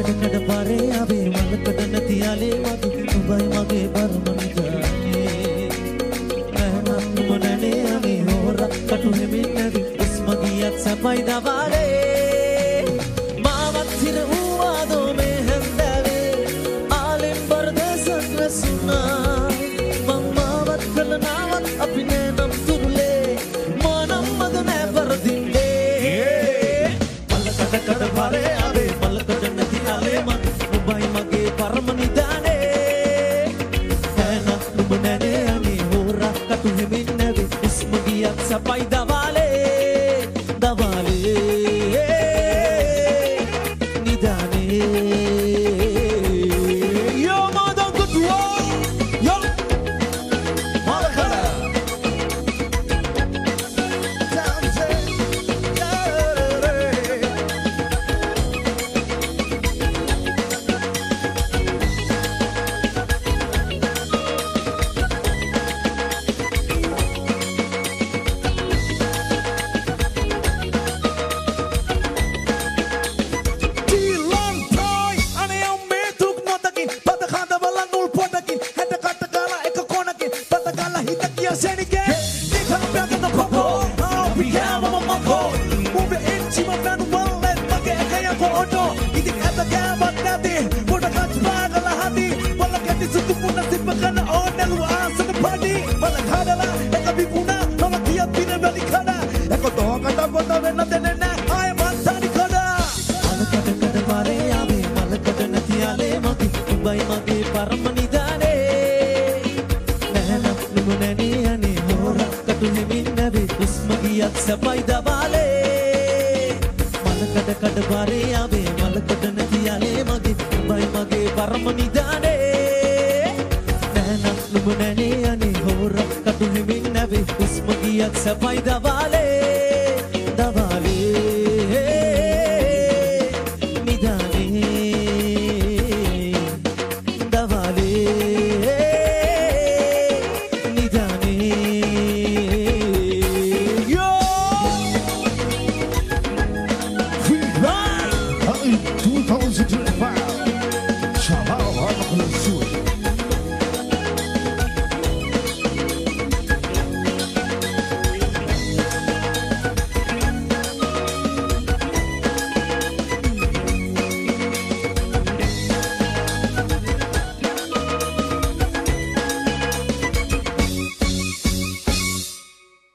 කඩ පාරේ ආවේ මලකඩ නැති යාලේ වගේ උඹයි මගේ පරමනිදානේ නැහනම් නුඹ නැනේ අනේ හොර කටු හෙමින් නැවි ඉස්මගියත් සපයි දවාලේ මාවත් හිර වූවාදෝ මේ හැන්දෑවේ ආලෙන් බරදසක් රැසුනා මං මාවත් කළ නාවත් අපි නෑනම් තුරුලේ මානම් මග නෑ පරදින්නේ මලකඩ කඩ පාරේ ආවේ මලකඩ නැති යාලේ මගේ උඹයි මගේ පරමනිදානේ නැහනම් නුඹ නැනේ අනේ හොර කටු හෙමින් නැවි ඉස්මගියත් සපයි දවාලේ सपाई दबाले मलकड कड बारे आवे मलकड नदियाले मगे बाई मगे परमनी दाने नैना नुम नैने अने होर कटु हिमिन नवे उस्मगियत सपाई दबाले